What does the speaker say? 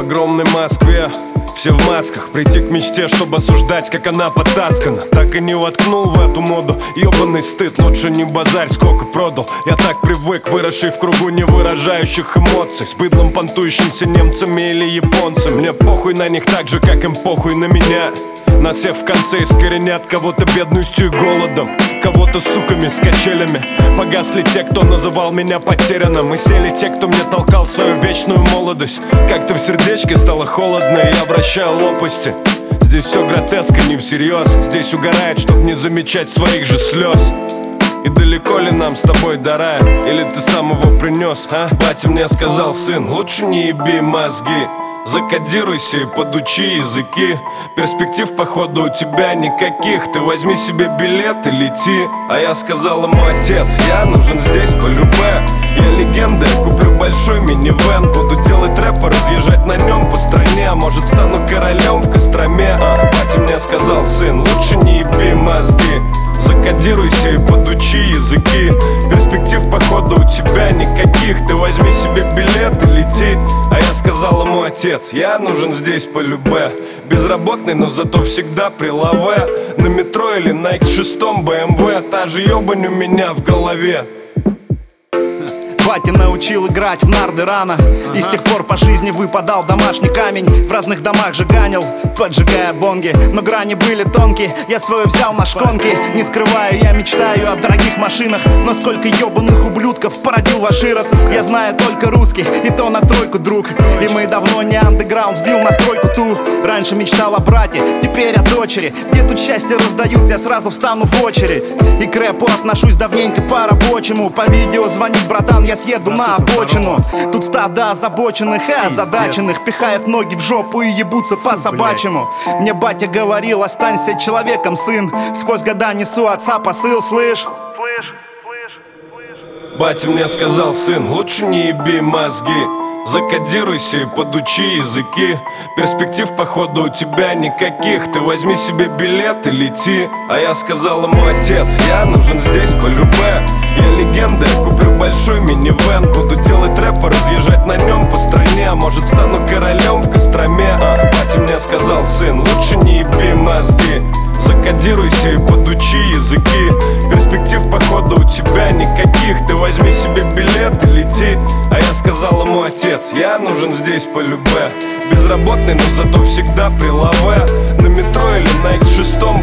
огромной Москве все в масках, прийти к мечте, чтобы осуждать, как она потаскана. Так и не воткнул в эту моду ёбаный стыд, лучше не базарь, сколько продал. Я так привык, выросший в кругу невыражающих эмоций, с быдлом понтующимся немцами или японцами. Мне похуй на них так же, как им похуй на меня. Нас всех в конце искоренят, кого-то бедностью и голодом, кого-то суками с качелями. Погасли те, кто называл меня потерянным, и сели те, кто мне толкал свою вечную молодость. Как-то в сердечке стало холодно, и я вращаю лопасти. Здесь все гротеска, не всерьез. Здесь угорает, чтоб не замечать своих же слез. И далеко ли нам с тобой до рая? Или ты сам его принес, а? Батя мне сказал: сын, лучше не еби мозги, закодируйся и подучи языки. Перспектив походу у тебя никаких, ты возьми себе билет и лети. А я сказал ему: отец, я нужен здесь по любэ. Я легенда, я куплю большой минивэн, буду делать рэп и разъезжать на нем по стране. А может стану королем в Костроме. Батя мне сказал: сын, лучше не еби мозги, закодируйся и подучи языки. Перспектив походу у тебя никаких, ты возьми себе билет и лети. А я сказал ему: отец, я нужен здесь по любэ. Безработный, но зато всегда при лаве. На метро или на X6 BMW, та же ебань у меня в голове. Батя научил играть в нарды рано, и с тех пор по жизни выпадал домашний камень. В разных домах же ганил, поджигая бонги, но грани были тонкие, я свое взял на шконки. Не скрываю, я мечтаю о дорогих машинах, но сколько ебаных ублюдков породил ваш Ирод. Я знаю только русский, и то на тройку, друг. И мы давно не андеграунд, сбил настройку ту. Раньше мечтал о брате, теперь о дочери. Где тут счастье раздают, я сразу встану в очередь. И к рэпу отношусь давненько по-рабочему. По видео звонит братан, я съеду на обочину. Тут стадо озабоченных и озадаченных пихают ноги в жопу и ебутся по собачьему. Мне батя говорил: останься человеком, сын. Сквозь года несу отца посыл, слышь? Батя мне сказал: сын, лучше не еби мозги, закодируйся и подучи языки. Перспектив походу у тебя никаких, ты возьми себе билет и лети. А я сказал ему: отец, я нужен здесь по любэ. Я легенда, я куплю большой минивэн, буду делать рэп и разъезжать на нем по стране. А может стану королем в Костроме. Батя мне сказал: сын, лучше не еби мозги, закодируйся и подучи языки. Перспектив походу у тебя никаких, ты возьми себе билет и лети. А я сказал ему: отец, я нужен здесь по любэ. Безработный, но зато всегда при лаве. На метро или на X6